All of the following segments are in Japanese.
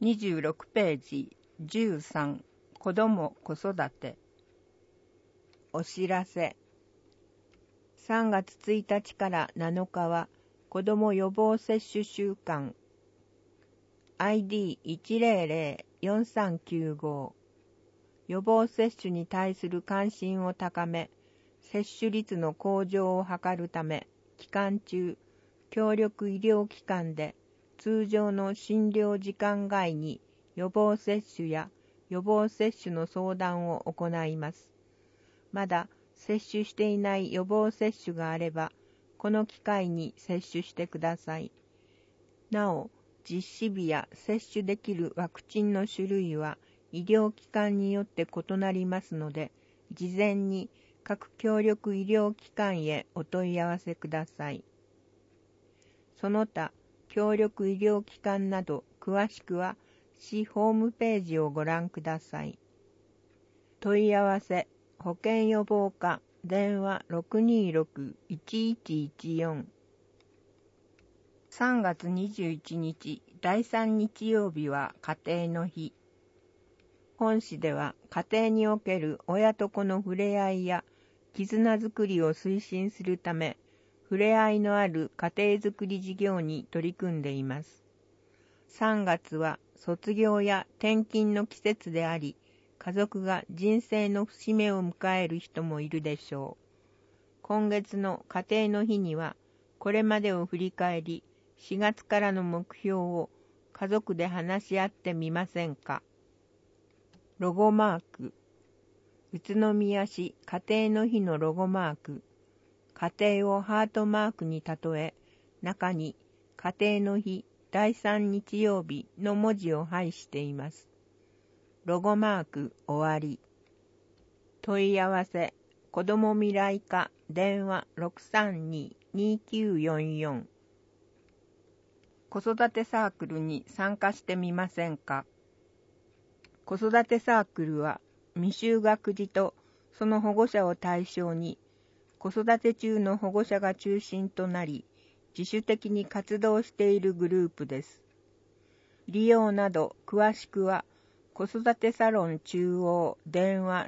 26ページ13子ども子育てお知らせ3月1日から7日は子ども予防接種週間 ID1004395 予防接種に対する関心を高め接種率の向上を図るため期間中協力医療機関で通常の診療時間外に予防接種や予防接種の相談を行います。まだ接種していない予防接種があれば、この機会に接種してください。なお、実施日や接種できるワクチンの種類は医療機関によって異なりますので、事前に各協力医療機関へお問い合わせください。その他、協力医療機関など詳しくは市ホームページをご覧ください。問い合わせ保健予防課電話 626-1114 3月21日第3日曜日は家庭の日。本市では家庭における親と子の触れ合いや絆づくりを推進するため触れ合いのある家庭づくり事業に取り組んでいます。3月は卒業や転勤の季節であり、家族が人生の節目を迎える人もいるでしょう。今月の家庭の日には、これまでを振り返り、4月からの目標を家族で話し合ってみませんか。ロゴマーク。宇都宮市家庭の日のロゴマーク。家庭をハートマークに例え、中に家庭の日第3日曜日の文字を配しています。ロゴマーク終わり。問い合わせ子ども未来課電話 632-2944 子育てサークルに参加してみませんか。子育てサークルは未就学児とその保護者を対象に子育て中の保護者が中心となり、自主的に活動しているグループです。利用など詳しくは、子育てサロン中央電話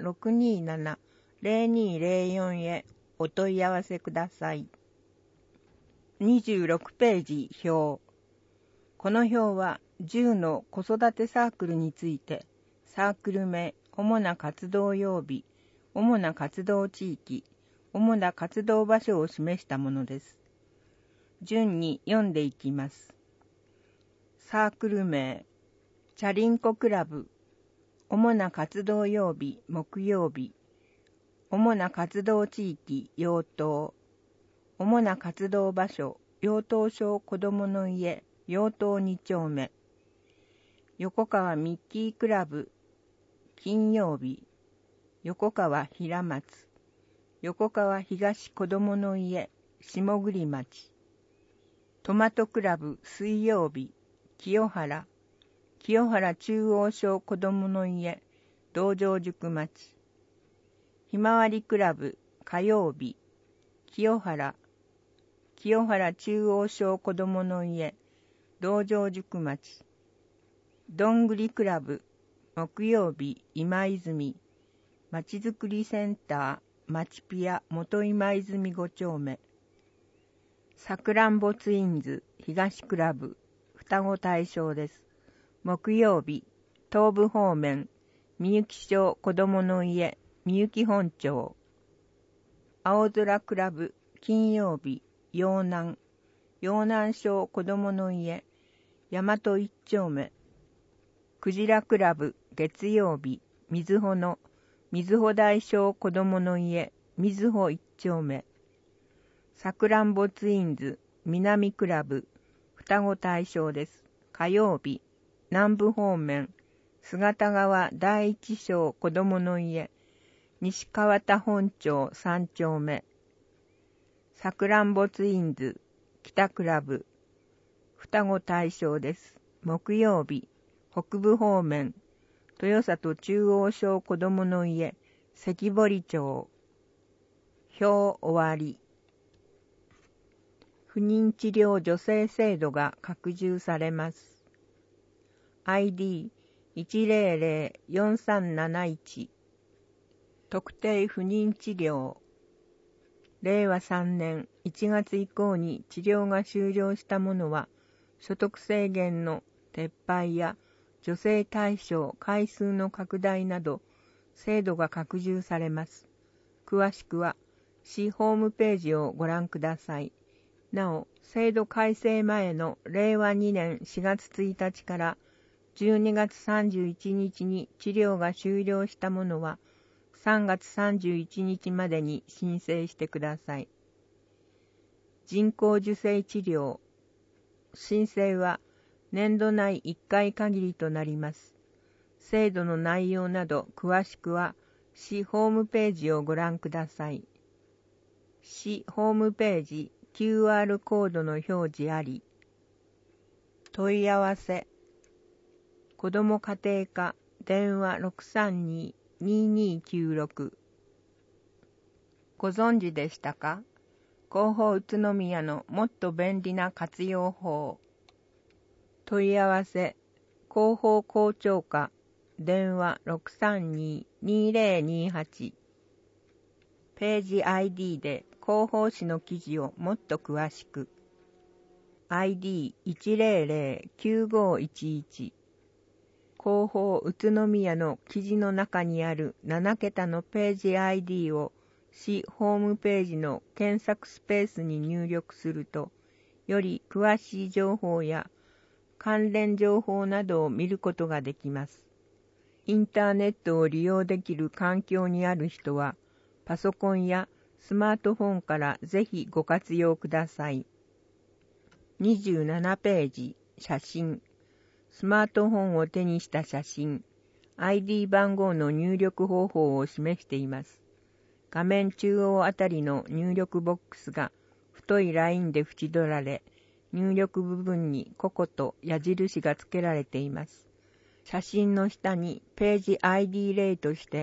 627-0204 へお問い合わせください。26ページ表。この表は10の子育てサークルについて、サークル名、主な活動曜日、主な活動地域、主な活動場所を示したものです。順に読んでいきます。サークル名、チャリンコクラブ、主な活動曜日、木曜日、主な活動地域、養豚、主な活動場所、養豚場子どもの家、養豚2丁目、横川ミッキークラブ、金曜日、横川平松、横川東子どもの家、下栗町、トマトクラブ水曜日、清原、清原中央小子どもの家、道場宿町、ひまわりクラブ火曜日、清原、清原中央小子どもの家、道場宿町、どんぐりクラブ木曜日、今泉、まちづくりセンター、まちぴや元今泉5丁目、さくらんぼツインズ東クラブ双子対象です。木曜日、東部方面、みゆき小子どもの家、みゆき本町。青空クラブ金曜日、陽南、陽南小子どもの家、大和一丁目。クジラクラブ月曜日、みずほの、みずほ大小子どもの家、みずほ一丁目。さくらんぼツインズ南クラブ双子対象です。火曜日、南部方面、姿川第一小子どもの家、西川田本町3丁目。さくらんぼツインズ北クラブ双子対象です。木曜日、北部方面、豊里中央小子どもの家、関堀町。表終わり。不妊治療助成制度が拡充されます。 ID1004371 特定不妊治療令和3年1月以降に治療が終了した者は所得制限の撤廃や助成対象回数の拡大など制度が拡充されます。詳しくは市ホームページをご覧ください。なお、制度改正前の令和2年4月1日から12月31日に治療が終了したものは3月31日までに申請してください。人工授精治療申請は年度内1回限りとなります。制度の内容など詳しくは市ホームページをご覧ください。市ホームページ QR コードの表示あり。問い合わせ子ども家庭科電話 632-2296 ご存知でしたか？広報宇都宮のもっと便利な活用法。問い合わせ広報校長課電話 632-2028 ページ ID で広報誌の記事をもっと詳しく ID1009511 広報宇都宮の記事の中にある7桁のページ ID を市ホームページの検索スペースに入力するとより詳しい情報や関連情報などを見ることができます。インターネットを利用できる環境にある人はパソコンやスマートフォンからぜひご活用ください。27ページ写真スマートフォンを手にした写真 ID 番号の入力方法を示しています。画面中央あたりの入力ボックスが太いラインで縁取られ入力部分にココと矢印が付けられています。写真の下にページ ID 例として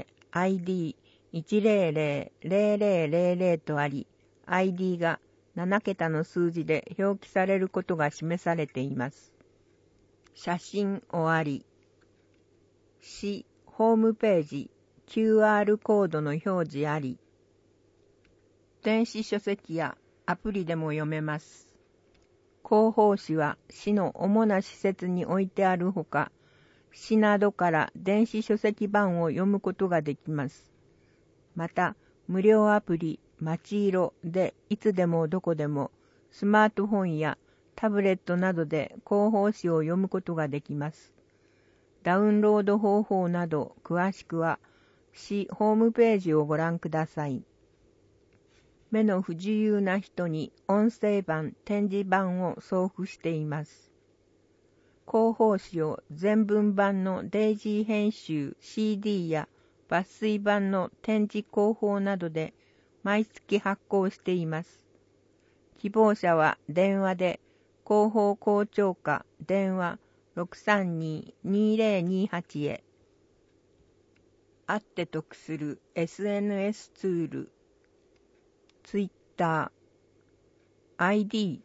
ID1000000 とあり、ID が7桁の数字で表記されることが示されています。写真終わり。市ホームページ QR コードの表示あり。電子書籍やアプリでも読めます。広報誌は市の主な施設に置いてあるほか、市などから電子書籍版を読むことができます。また、無料アプリまちいろでいつでもどこでもスマートフォンやタブレットなどで広報誌を読むことができます。ダウンロード方法など詳しくは市ホームページをご覧ください。目の不自由な人に音声版、展示版を送付しています。広報誌を全文版のデイジー編集 CD や抜粋版の展示広報などで毎月発行しています。希望者は電話で広報校長課電話 632-2028 へ。会って得する SNS ツールツイッター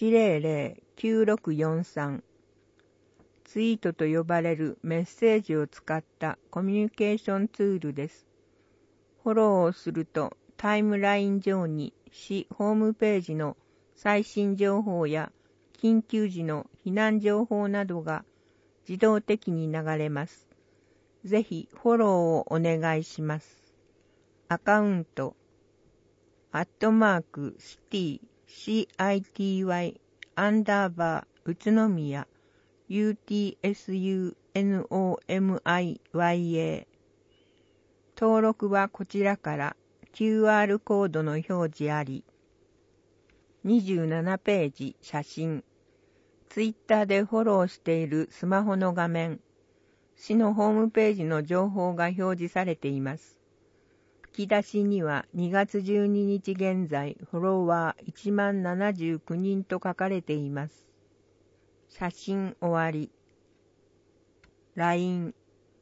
ID1009643 ツイートと呼ばれるメッセージを使ったコミュニケーションツールです。フォローをするとタイムライン上に市ホームページの最新情報や緊急時の避難情報などが自動的に流れます。ぜひフォローをお願いします。アカウント@city CITY _ 宇都宮 UTSUNOMIYA 登録はこちらから QR コードの表示あり。27ページ写真ツイッターでフォローしているスマホの画面市のホームページの情報が表示されています。吹き出しには2月12日現在フォロワー1万79人と書かれています。写真終わり。LINE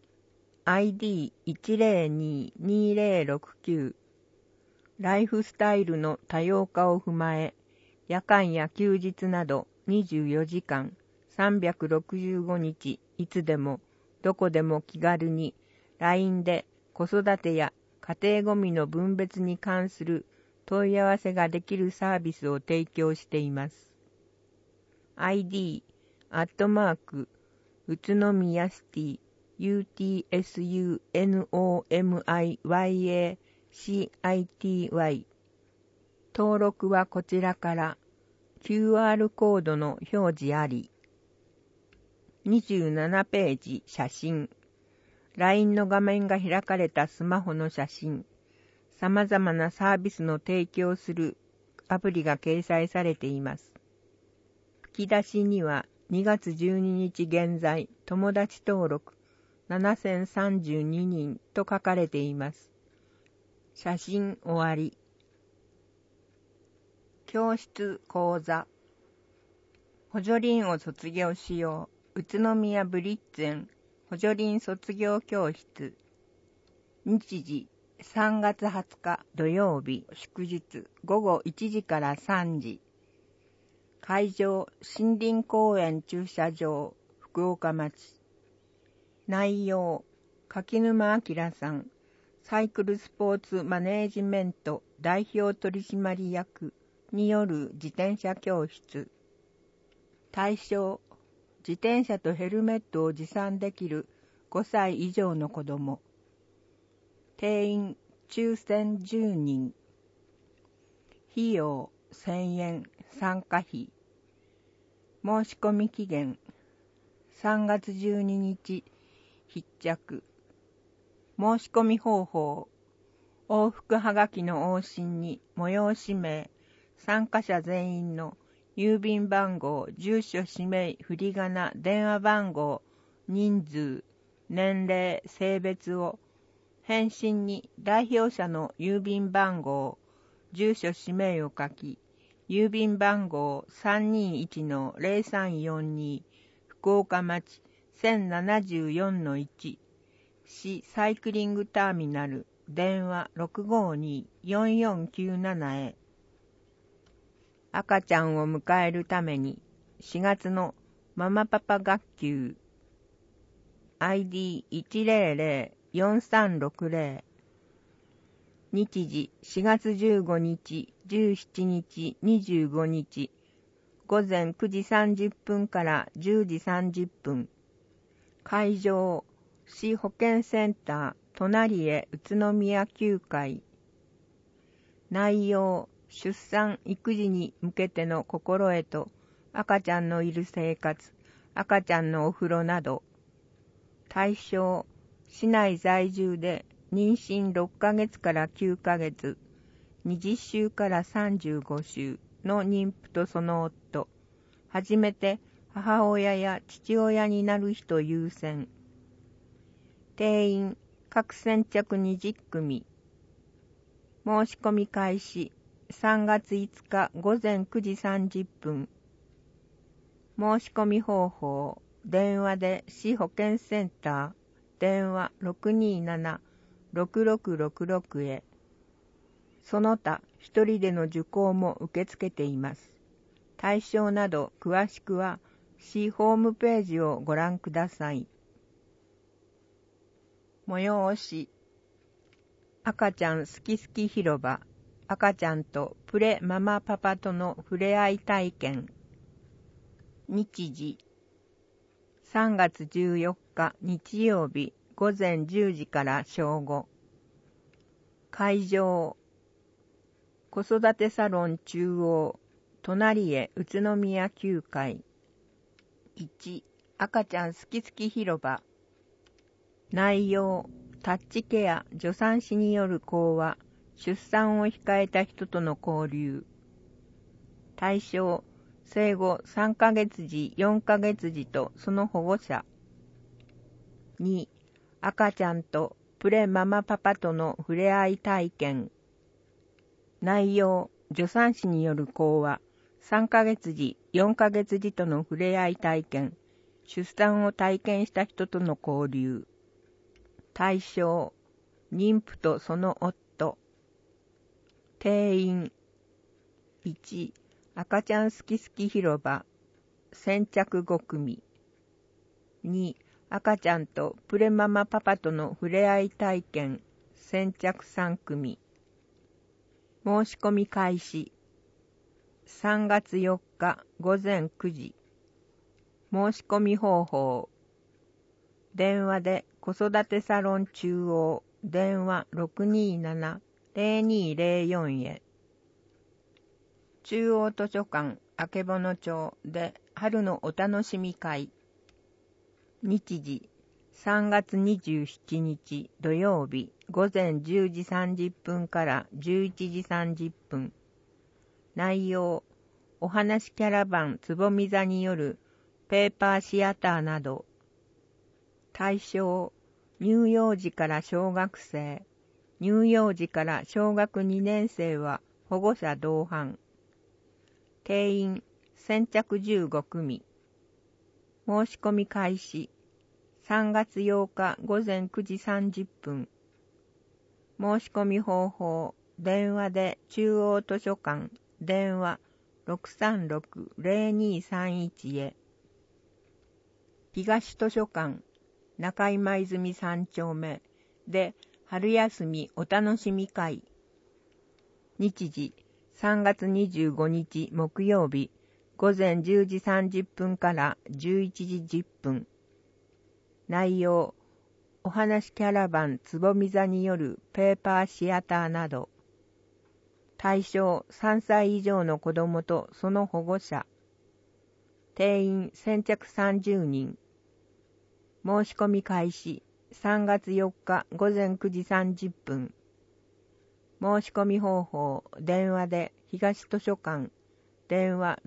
ID1022069 ライフスタイルの多様化を踏まえ夜間や休日など24時間365日いつでもどこでも気軽に LINE で子育てや家庭ごみの分別に関する問い合わせができるサービスを提供しています。ID @ 宇都宮シティ UTSUNOMIYACITY 登録はこちらから QR コードの表示あり。27ページ写真 LINE の画面が開かれたスマホの写真、様々なサービスの提供するアプリが掲載されています。吹き出しには2月12日現在友達登録7032人と書かれています。写真終わり。教室講座補助輪を卒業しよう宇都宮ブリッツェン補助輪卒業教室。日時3月20日土曜日祝日午後1時から3時。会場森林公園駐車場福岡町。内容柿沼明さんサイクルスポーツマネージメント代表取締役による自転車教室。対象自転車とヘルメットを持参できる5歳以上の子ども。定員抽選10人。費用1000円参加費。申し込み期限3月12日必着。申し込み方法往復はがきの往診に催し名、参加者全員の郵便番号、住所、氏名、振り仮名、電話番号、人数、年齢、性別を、返信に代表者の郵便番号、住所、氏名を書き、郵便番号 321-0342 福岡町 1074-1 市サイクリングターミナル電話 652-4497 へ。赤ちゃんを迎えるために4月のママパパ学級 ID1004360 日時4月15日、17日、25日午前9時30分から10時30分会場市保健センター隣へ宇都宮9階。内容出産・育児に向けての心得と赤ちゃんのいる生活、赤ちゃんのお風呂など。対象市内在住で妊娠6ヶ月から9ヶ月、20週から35週の妊婦とその夫、初めて母親や父親になる人優先。定員各先着20組。申し込み開始3月5日午前9時30分。申し込み方法電話で市保健センター電話 627-6666 へ。その他一人での受講も受け付けています。対象など詳しくは市ホームページをご覧ください。催し赤ちゃんすきすき広場赤ちゃんとプレママパパとの触れ合い体験。日時3月14日日曜日午前10時から正午。会場子育てサロン中央隣へ宇都宮9階。1赤ちゃんすきすき広場。内容タッチケア助産師による講話、出産を控えた人との交流。対象生後3ヶ月児4ヶ月児とその保護者。2赤ちゃんとプレママパパとの触れ合い体験。内容助産師による講話、3ヶ月児4ヶ月児との触れ合い体験、出産を体験した人との交流。対象妊婦とその夫。定員1赤ちゃんすきすき広場先着5組。2 赤ちゃんとプレママパパとの触れ合い体験先着3組。申し込み開始。3月4日午前9時。申し込み方法。電話で子育てサロン中央電話 627-0204 へ。中央図書館あけぼの町で春のお楽しみ会。日時3月27日土曜日午前10時30分から11時30分。内容、お話キャラバンつぼみ座によるペーパーシアターなど。対象、乳幼児から小学生、乳幼児から小学2年生は保護者同伴。定員、先着15組。申し込み開始。3月8日午前9時30分。申し込み方法、電話で中央図書館、電話 636-0231 へ。東図書館、中今泉3丁目で春休みお楽しみ会。日時、3月25日木曜日、午前10時30分から11時10分。内容、お話キャラバンつぼみ座によるペーパーシアターなど。対象、3歳以上の子どもとその保護者。定員先着30人。申し込み開始、3月4日午前9時30分。申し込み方法、電話で東図書館、電話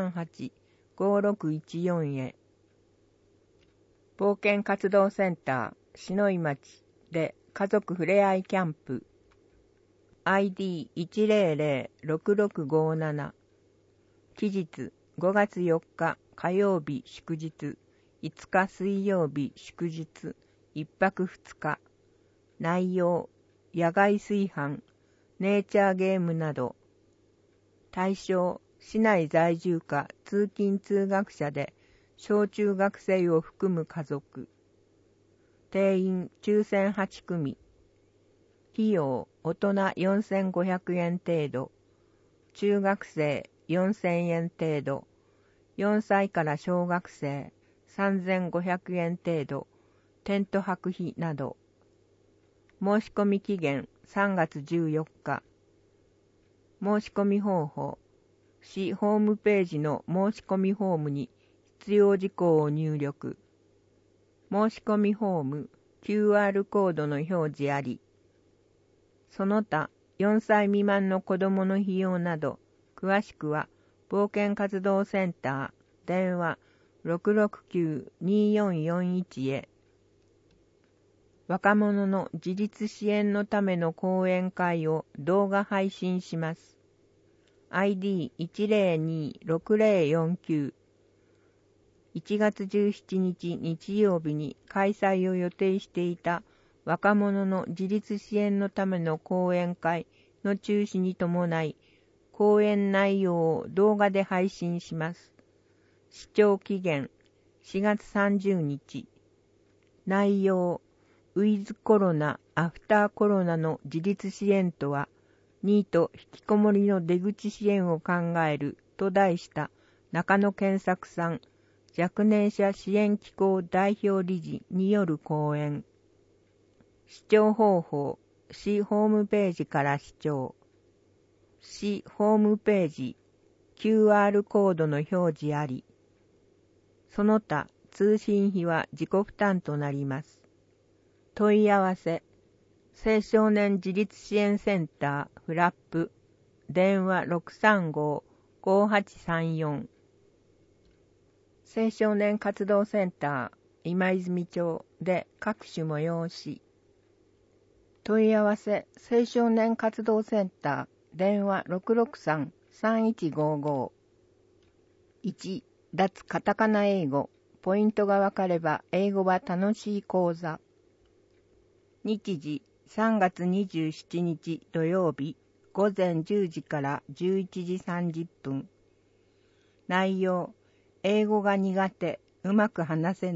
638-5614 へ。冒険活動センター、篠井町で家族ふれあいキャンプ。ID1006657。期日5月4日火曜日祝日、5日水曜日祝日、1泊2日。内容、野外炊飯、ネイチャーゲームなど。対象、市内在住か通勤通学者で、小中学生を含む家族。定員抽選8組。費用大人4500円程度。中学生4000円程度。4歳から小学生3500円程度。テント泊費など。申し込み期限3月14日。申し込み方法。市ホームページの申し込みフォームに必要事項を入力。申し込みフォーム QR コードの表示あり。その他4歳未満の子どもの費用など、詳しくは冒険活動センター電話 669-2441 へ。若者の自立支援のための講演会を動画配信します。ID1026049。1月17日日曜日に開催を予定していた若者の自立支援のための講演会の中止に伴い、講演内容を動画で配信します。視聴期限4月30日。内容、ウィズコロナ、アフターコロナの自立支援とは、ニート引きこもりの出口支援を考えると題した中野健作さん、若年者支援機構代表理事による講演。視聴方法、市ホームページから視聴。市ホームページ、QR コードの表示あり。その他、通信費は自己負担となります。問い合わせ、青少年自立支援センターフラップ、電話 635-5834。青少年活動センター今泉町で各種催し。問い合わせ、青少年活動センター電話 663-3155。1、脱カタカナ英語。ポイントがわかれば英語は楽しい講座。日時3月27日土曜日午前10時から11時30分。内容、英語が苦手、うまく話せない、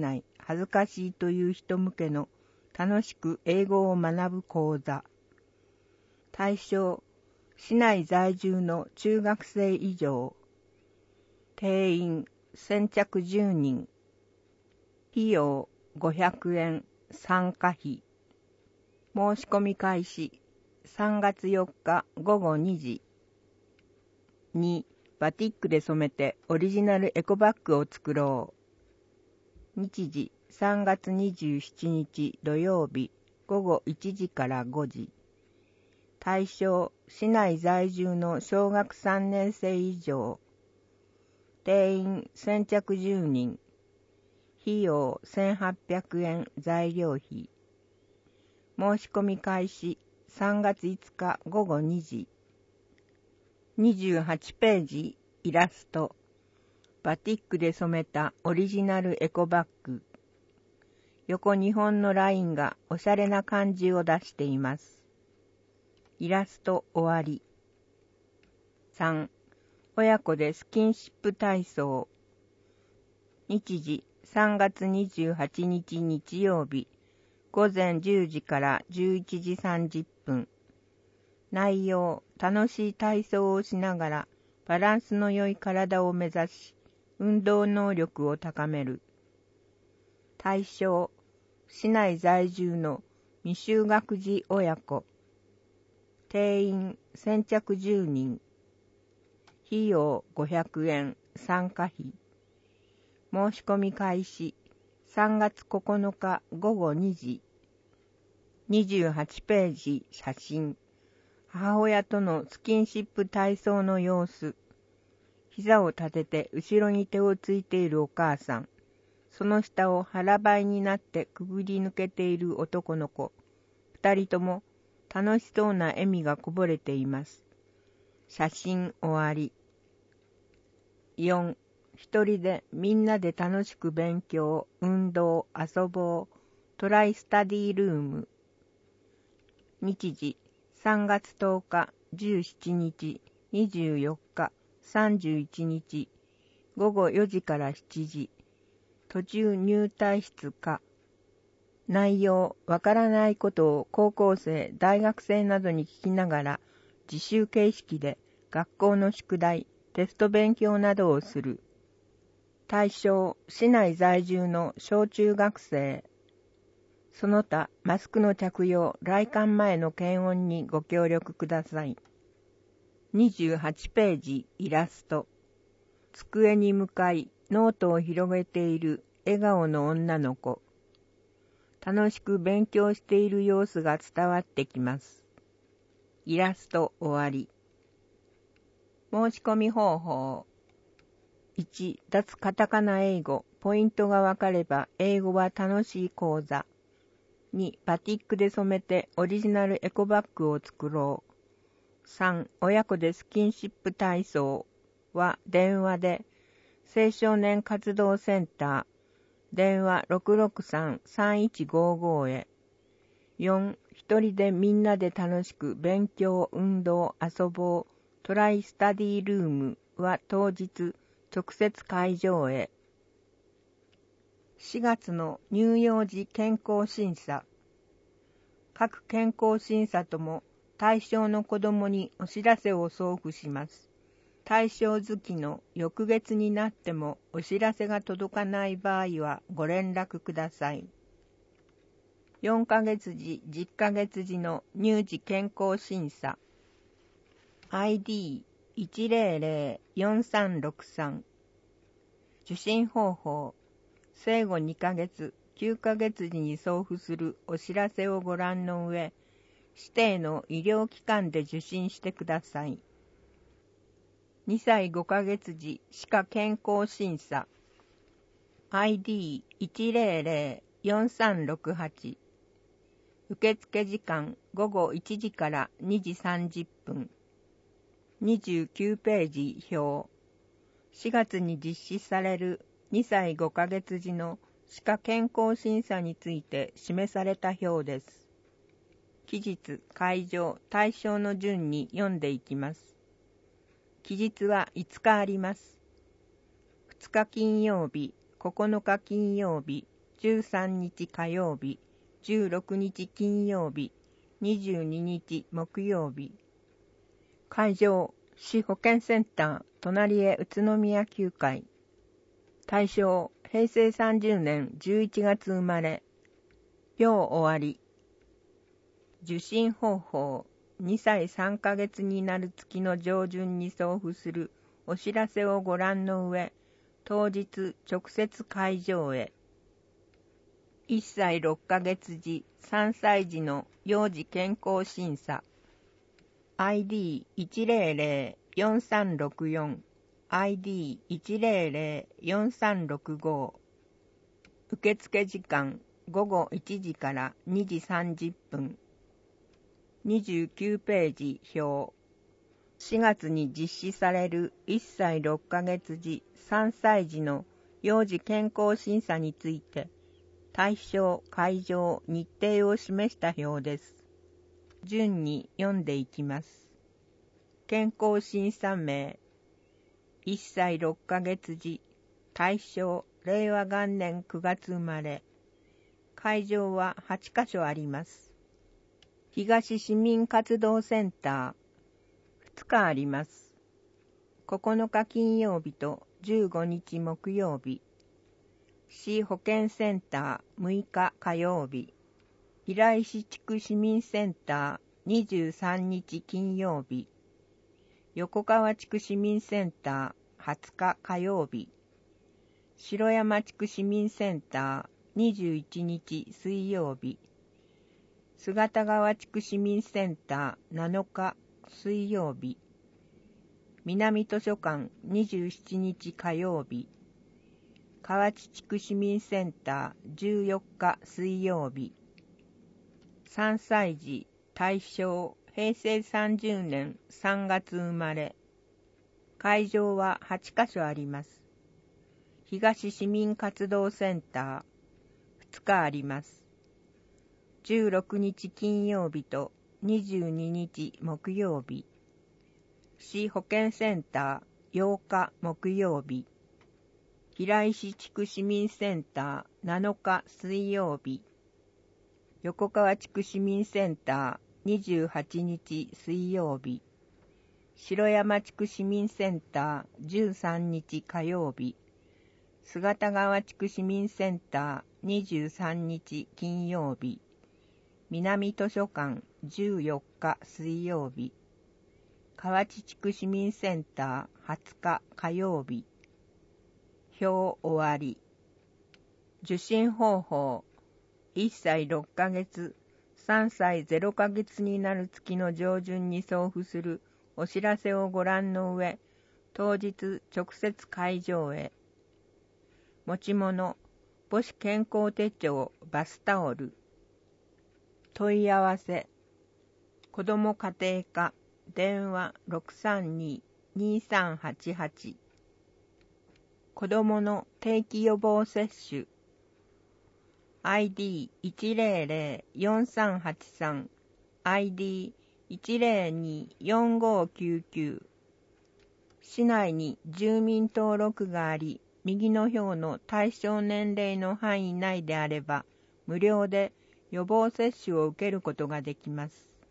恥ずかしいという人向けの楽しく英語を学ぶ講座。対象、市内在住の中学生以上。定員、先着10人。費用、500円、参加費。申し込み開始、3月4日午後2時。2、バティックで染めてオリジナルエコバッグを作ろう。日時、3月27日土曜日午後1時から5時。対象、市内在住の小学3年生以上。定員、先着10人。費用、1800円材料費。申し込み開始、3月5日午後2時。28ページ、イラスト。バティックで染めたオリジナルエコバッグ。横2本のラインがおしゃれな感じを出しています。イラスト終わり。3、親子でスキンシップ体操。日時、3月28日日曜日、午前10時から11時30分。内容、楽しい体操をしながらバランスの良い体を目指し、運動能力を高める。対象、市内在住の未就学児親子。定員、先着10人。費用500円、参加費。申し込み開始、3月9日午後2時。28ページ、写真。母親とのスキンシップ体操の様子。膝を立てて後ろに手をついているお母さん。その下を腹ばいになってくぐり抜けている男の子。二人とも楽しそうな笑みがこぼれています。写真終わり。4、一人でみんなで楽しく勉強、運動、遊ぼう。トライスタディルーム。日時、3月10日、17日、24日、31日、午後4時から7時。途中入退室か。内容、わからないことを高校生、大学生などに聞きながら、自習形式で学校の宿題、テスト勉強などをする。対象、市内在住の小中学生。その他、マスクの着用、来館前の検温にご協力ください。28ページ、イラスト。机に向かい、ノートを広げている笑顔の女の子。楽しく勉強している様子が伝わってきます。イラスト終わり。申し込み方法。1、脱カタカナ英語。ポイントがわかれば英語は楽しい講座。2、バティックで染めてオリジナルエコバッグを作ろう。3、親子でスキンシップ体操は電話で青少年活動センター電話 663-3155 へ。4、一人でみんなで楽しく勉強、運動、遊ぼう。トライスタディルームは当日直接会場へ。4月の乳幼児健康審査。各健康審査とも対象の子どもにお知らせを送付します。対象月の翌月になってもお知らせが届かない場合はご連絡ください。4ヶ月時、10ヶ月時の乳児健康審査。ID1004363。受診方法。生後2ヶ月、9ヶ月時に送付するお知らせをご覧の上、指定の医療機関で受診してください。2歳5ヶ月時歯科健康審査。ID1004368。受付時間午後1時から2時30分。29ページ表。4月に実施される2歳5ヶ月時の歯科健康審査について示された表です。期日、会場、対象の順に読んでいきます。期日は5日あります。2日金曜日、9日金曜日、 13日火曜日、16日金曜日、22日木曜日。会場、市保健センター、隣へ宇都宮9階。対象、平成30年11月生まれ。病終わり。受診方法、2歳3ヶ月になる月の上旬に送付するお知らせをご覧の上、当日直接会場へ。1歳6ヶ月時、3歳児の幼児健康審査。ID1004364 ID1004365 受付時間午後1時から2時30分。29ページ表。4月に実施される1歳6ヶ月時、3歳児の幼児健康審査について、対象、会場、日程を示した表です。順に読んでいきます。健康審査名。1歳6ヶ月時、対象、令和元年9月生まれ。会場は8カ所あります。東市民活動センター、2日あります。9日金曜日と15日木曜日。市保健センター、6日火曜日。平石地区市民センター、23日金曜日。横川地区市民センター、20日火曜日。城山地区市民センター、21日水曜日。姿川地区市民センター、7日水曜日。南図書館、27日火曜日。河内地区市民センター、14日水曜日。3歳児、対象、平成30年3月生まれ。会場は8カ所あります。東市民活動センター、2日あります。16日金曜日と22日木曜日。市保健センター、8日木曜日。平石地区市民センター、7日水曜日。横川地区市民センター、28日水曜日。城山地区市民センター、13日火曜日。姿川地区市民センター、23日金曜日。南図書館、14日水曜日。河内地区市民センター、20日火曜日。表終わり。受診方法。1歳6ヶ月、3歳0ヶ月になる月の上旬に送付するお知らせをご覧の上、当日直接会場へ。持ち物、母子健康手帳、バスタオル。問い合わせ。子ども家庭課、電話 632-2388。子どもの定期予防接種。ID1004383 ID1024599。市内に住民登録があり、右の表の対象年齢の範囲内であれば、無料で予防接種を受けることができます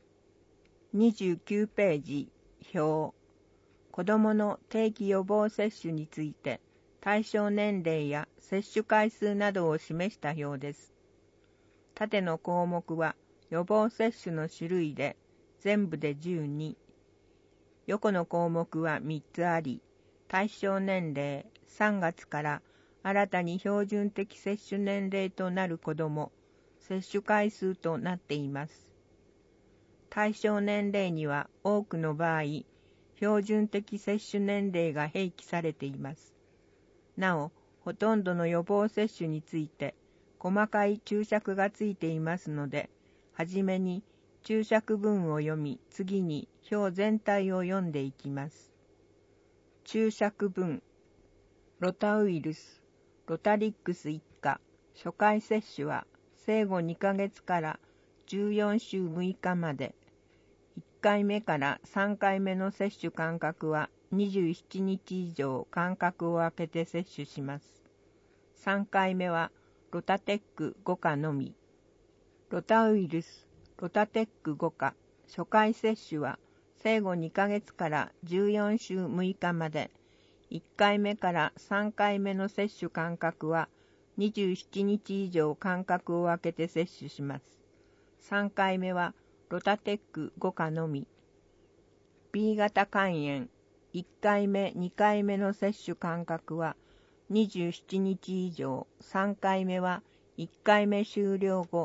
。29ページ、表。子どもの定期予防接種について、対象年齢や接種回数などを示した表です。縦の項目は予防接種の種類で全部で12。横の項目は3つあり、対象年齢3月から新たに標準的接種年齢となる子ども、接種回数となっています。対象年齢には多くの場合、標準的接種年齢が併記されています。なお、ほとんどの予防接種について、細かい注釈がついていますので、はじめに注釈文を読み、次に表全体を読んでいきます。注釈文。ロタウイルス、ロタリックス一家、初回接種は生後2ヶ月から14週6日まで、1回目から3回目の接種間隔は27日以上間隔を空けて接種します。3回目はロタテック5価のみ。ロタウイルス、ロタテック5価、初回接種は生後2ヶ月から14週6日まで、1回目から3回目の接種間隔は27日以上間隔を空けて接種します。3回目はロタテック5価のみ。B 型肝炎、1回目、2回目の接種間隔は27日以上、3回目は1回目終了後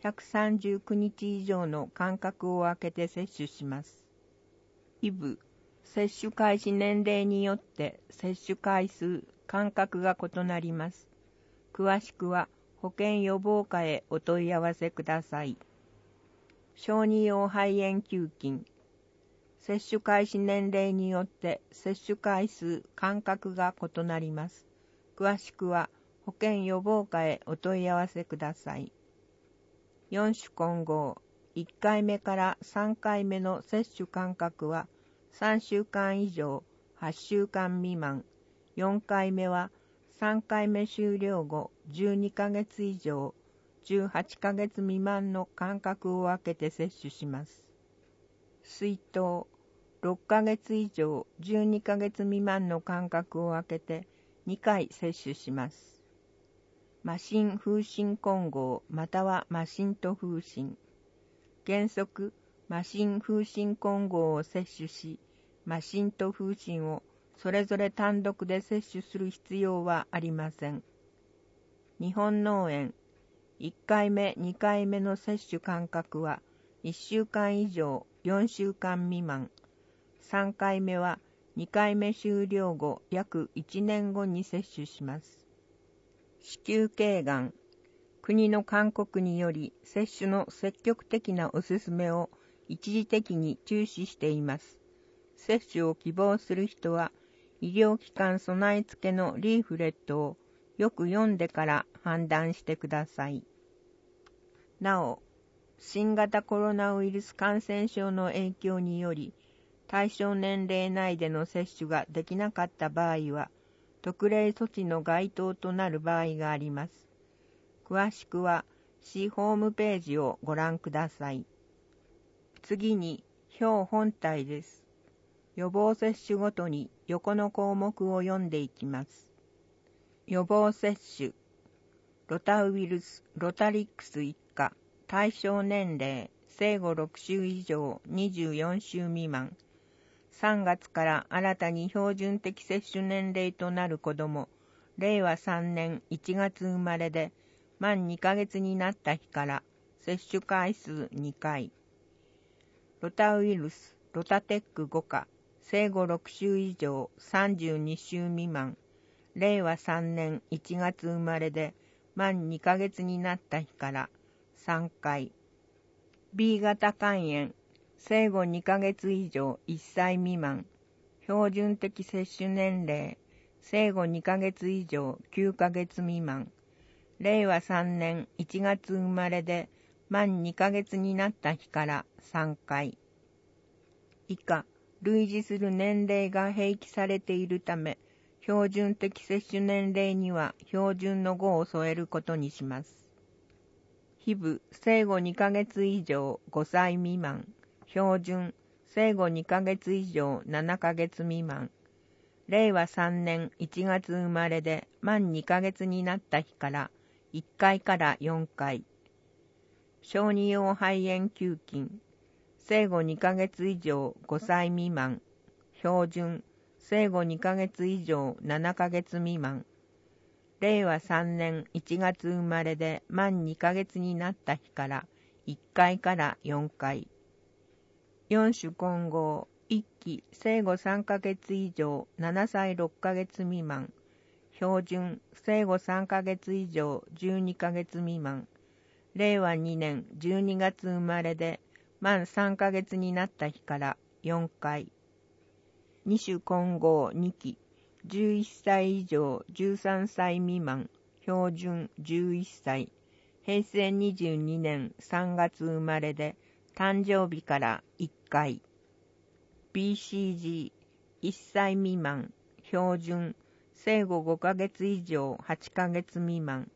139日以上の間隔を空けて接種します。イブ、接種開始年齢によって接種回数、間隔が異なります。詳しくは保健予防課へお問い合わせください。小児用肺炎球菌、接種開始年齢によって接種回数、間隔が異なります。詳しくは保健予防課へお問い合わせください。4種混合、1回目から3回目の接種間隔は3週間以上、8週間未満。4回目は3回目終了後12ヶ月以上、18ヶ月未満の間隔を空けて接種します。水筒、6ヶ月以上、12ヶ月未満の間隔を空けて2回接種します。麻疹風疹混合または麻疹と風疹。原則、麻疹風疹混合を接種し、麻疹と風疹をそれぞれ単独で接種する必要はありません。日本脳炎、1回目、2回目の接種間隔は1週間以上、4週間未満。3回目は2回目終了後約1年後に接種します。子宮頸がん、国の勧告により接種の積極的なお勧めを一時的に中止しています。接種を希望する人は医療機関備え付けのリーフレットをよく読んでから判断してください。なお、新型コロナウイルス感染症の影響により対象年齢内での接種ができなかった場合は特例措置の該当となる場合があります。詳しくは市ホームページをご覧ください。次に表本体です。予防接種ごとに横の項目を読んでいきます。予防接種、ロタウイルス、ロタリックス一家、対象年齢、生後6週以上、24週未満。3月から新たに標準的接種年齢となる子ども、令和3年1月生まれで、満2ヶ月になった日から接種回数2回。ロタウイルス、ロタテック5価、生後6週以上32週未満、令和3年1月生まれで満2ヶ月になった日から3回。B 型肝炎、生後2ヶ月以上1歳未満、標準的接種年齢、生後2ヶ月以上9ヶ月未満、令和3年1月生まれで満2ヶ月になった日から3回。以下、類似する年齢が併記されているため、標準的接種年齢には標準の5を添えることにします。非部、生後2ヶ月以上5歳未満、標準、生後2ヶ月以上7ヶ月未満、令和3年1月生まれで満2ヶ月になった日から1回から4回。小児用肺炎球菌、生後2ヶ月以上5歳未満、標準、生後2ヶ月以上7ヶ月未満、令和3年1月生まれで満2ヶ月になった日から1回から4回。4種混合、1期、生後3ヶ月以上7歳6ヶ月未満、標準、生後3ヶ月以上12ヶ月未満、令和2年12月生まれで満3ヶ月になった日から4回。2種混合2期、11歳以上13歳未満、標準11歳、平成22年3月生まれで誕生日から1回。BCG、1歳未満、標準、生後5ヶ月以上8ヶ月未満、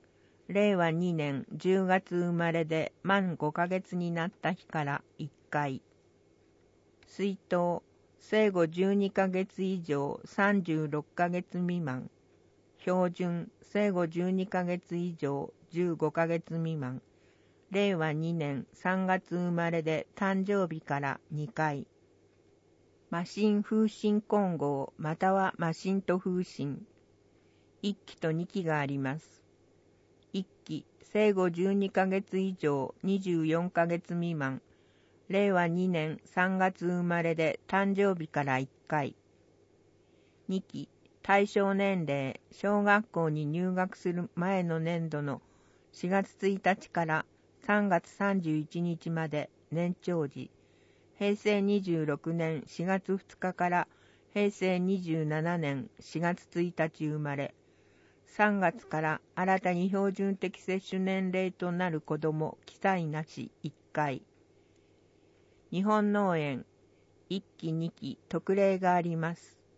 令和2年10月生まれで満5ヶ月になった日から1回。水筒、生後12ヶ月以上36ヶ月未満。標準、生後12ヶ月以上15ヶ月未満。令和2年3月生まれで誕生日から2回。マシン風疹混合またはマシンと風疹。1期と2期があります。1期、生後12ヶ月以上24ヶ月未満。令和2年3月生まれで誕生日から1回。2期、対象年齢、小学校に入学する前の年度の4月1日から3月31日まで年長時。平成26年4月2日から平成27年4月1日生まれ。3月から新たに標準的接種年齢となる子ども記載なし1回。日本脳炎1期2期特例があります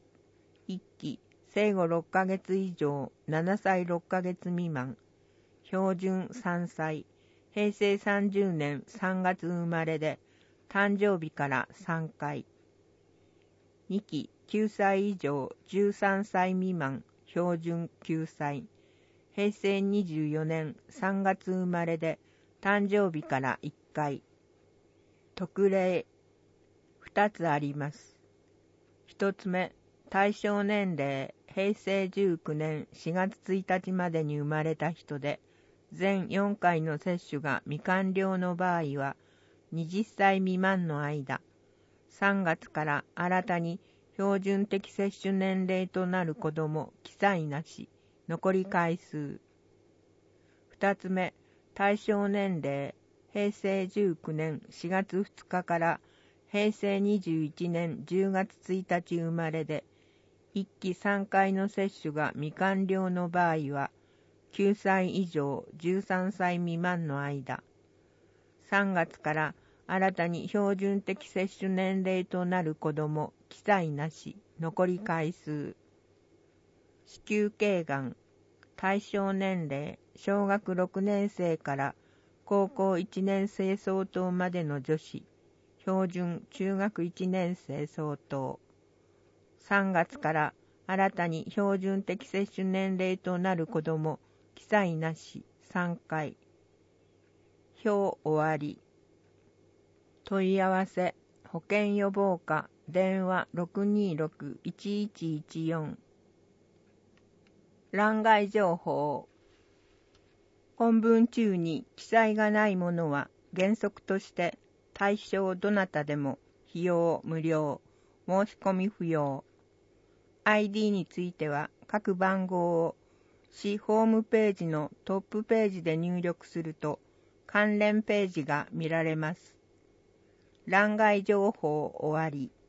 。1期生後6ヶ月以上7歳6ヶ月未満。標準3歳。平成30年3月生まれで誕生日から3回。2期9歳以上13歳未満。標準9歳。平成24年3月生まれで誕生日から1回。特例2つあります。1つ目、対象年齢平成19年4月1日までに生まれた人で、全4回の接種が未完了の場合は、20歳未満の間、3月から新たに標準的接種年齢となる子ども記載なし、残り回数。2つ目、対象年齢平成19年4月2日から平成21年10月1日生まれで、1期3回の接種が未完了の場合は、9歳以上13歳未満の間、3月から新たに標準的接種年齢となる子ども記載なし、残り回数。子宮頸がん、対象年齢小学6年生から高校1年生相当までの女子、標準中学1年生相当。3月から新たに標準的接種年齢となる子ども記載なし3回。表終わり。問い合わせ保健予防課電話 626-1114。欄外情報。本文中に記載がないものは原則として対象どなたでも費用無料、申し込み不要。ID については各番号を市ホームページのトップページで入力すると関連ページが見られます。欄外情報終わり。